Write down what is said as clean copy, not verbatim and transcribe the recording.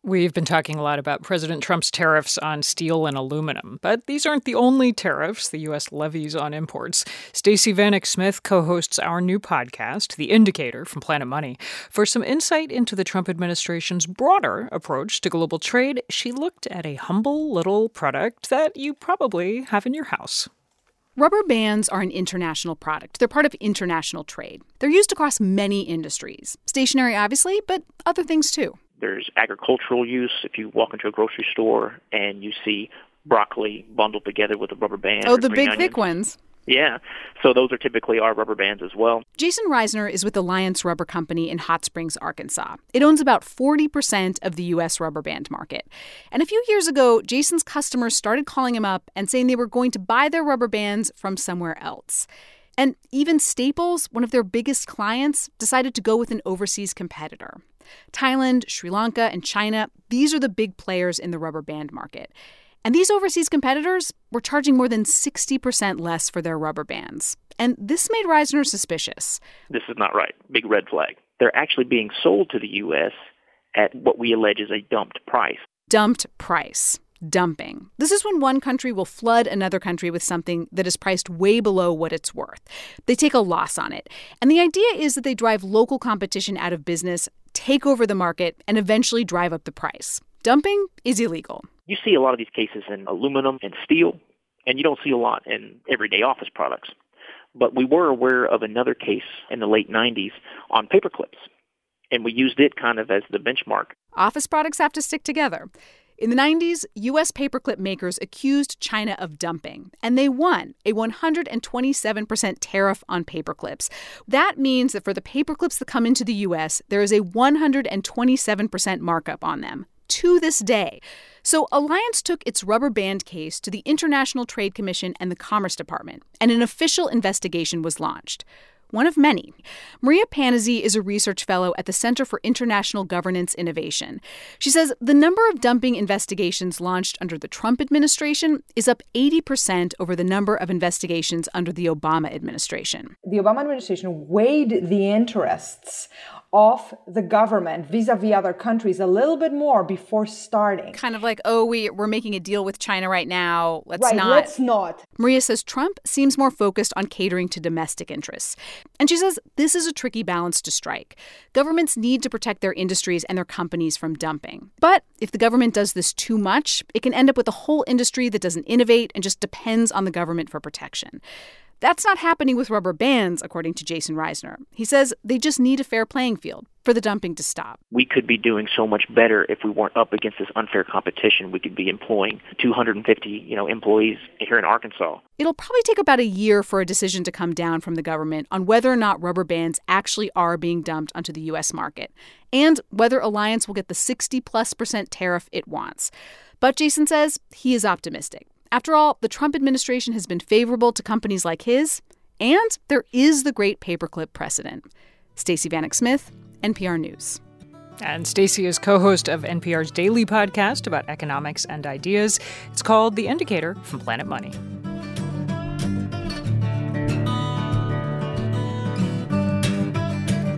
We've been talking a lot about President Trump's tariffs on steel and aluminum, but these aren't the only tariffs the U.S. levies on imports. Stacey Vanek Smith co-hosts our new podcast, The Indicator from Planet Money. For some insight into the Trump administration's broader approach to global trade, she looked at a humble little product that you probably have in your house. Rubber bands are an international product. They're part of international trade. They're used across many industries. Stationary, obviously, but other things too. There's agricultural use. If you walk into a grocery store and you see broccoli bundled together with a rubber band. Oh, the big, thick ones. Yeah. So those are typically our rubber bands as well. Jason Reisner is with Alliance Rubber Company in Hot Springs, Arkansas. It owns about 40% of the U.S. rubber band market. And a few years ago, Jason's customers started calling him up and saying they were going to buy their rubber bands from somewhere else. And even Staples, one of their biggest clients, decided to go with an overseas competitor. Thailand, Sri Lanka, and China, these are the big players in the rubber band market. And these overseas competitors were charging more than 60% less for their rubber bands. And this made Reisner suspicious. This is not right. Big red flag. They're actually being sold to the U.S. at what we allege is a dumped price. Dumped price. Dumping. This is when one country will flood another country with something that is priced way below what it's worth. They take a loss on it. And the idea is that they drive local competition out of business, take over the market, and eventually drive up the price. Dumping is illegal. You see a lot of these cases in aluminum and steel, and you don't see a lot in everyday office products. But we were aware of another case in the late 90s on paper clips, and we used it kind of as the benchmark. Office products have to stick together. In the 90s, U.S. paperclip makers accused China of dumping, and they won a 127% tariff on paperclips. That means that for the paperclips that come into the U.S., there is a 127% markup on them to this day. So Alliance took its rubber band case to the International Trade Commission and the Commerce Department, and an official investigation was launched. One of many. Maria Panizzi is a research fellow at the Center for International Governance Innovation. She says the number of dumping investigations launched under the Trump administration is up 80% over the number of investigations under the Obama administration. The Obama administration weighed the interests of the government vis-a-vis other countries a little bit more before starting. Kind of like, oh, we're making a deal with China right now. Let's not. Maria says Trump seems more focused on catering to domestic interests. And she says this is a tricky balance to strike. Governments need to protect their industries and their companies from dumping. But if the government does this too much, it can end up with a whole industry that doesn't innovate and just depends on the government for protection. That's not happening with rubber bands, according to Jason Reisner. He says they just need a fair playing field for the dumping to stop. We could be doing so much better if we weren't up against this unfair competition. We could be employing 250, employees here in Arkansas. It'll probably take about a year for a decision to come down from the government on whether or not rubber bands actually are being dumped onto the U.S. market, and whether Alliance will get the 60+% tariff it wants. But Jason says he is optimistic. After all, the Trump administration has been favorable to companies like his, and there is the great paperclip precedent. Stacey Vanek Smith, NPR News. And Stacey is co-host of NPR's daily podcast about economics and ideas. It's called The Indicator from Planet Money.